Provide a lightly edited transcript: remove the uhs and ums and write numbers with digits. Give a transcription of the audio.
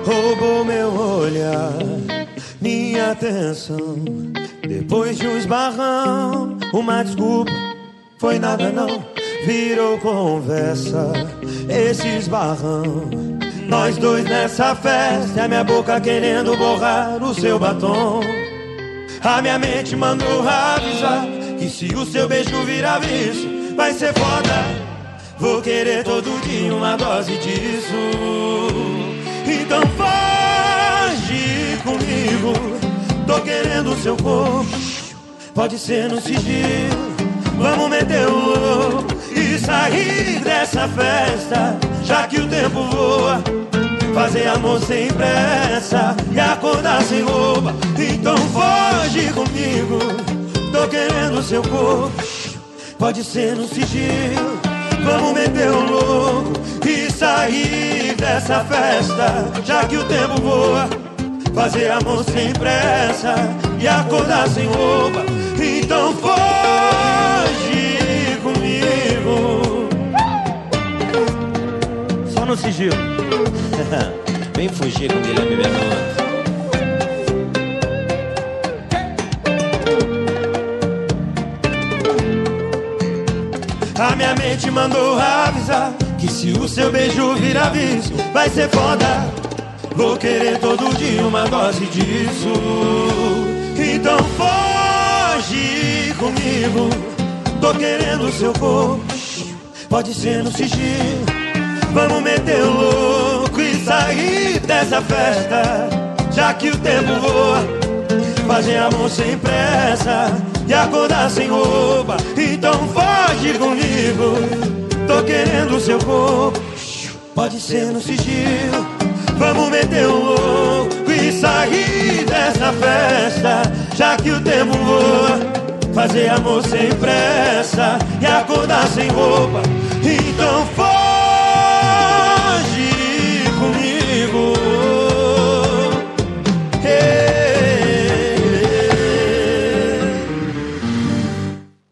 roubou meu olhar, minha atenção. Depois de um esbarrão, uma desculpa, foi nada não, virou conversa. Esse esbarrão, nós dois nessa festa, e a minha boca querendo borrar o seu batom. A minha mente mandou avisar que se o seu beijo virar vício, vai ser foda. Vou querer todo dia uma dose disso. Então foge comigo, tô querendo o seu corpo. Pode ser no sigilo, vamos meter o louco e sair dessa festa, já que o tempo voa. Fazer amor sem pressa e acordar sem roupa. Então foge comigo, tô querendo o seu corpo. Pode ser no sigilo, vamos meter o louco e sair dessa festa, já que o tempo voa. Fazer amor sem pressa e acordar sem roupa. Então foge comigo. Só no sigilo. Vem fugir com Guilherme Bernardo. A minha mente mandou avisar que se o seu beijo virar vício, vai ser foda. Vou querer todo dia uma dose disso. Então foge comigo, tô querendo o seu corpo. Pode ser no sigilo, vamos meter o louco e sair dessa festa, já que o tempo voa. Fazer amor sem pressa e acordar sem roupa. Então foge comigo, tô querendo o seu corpo. Pode ser no sigilo, vamos meter o louco e sair dessa festa, já que o tempo voa. Fazer amor sem pressa e acordar sem roupa. Então foge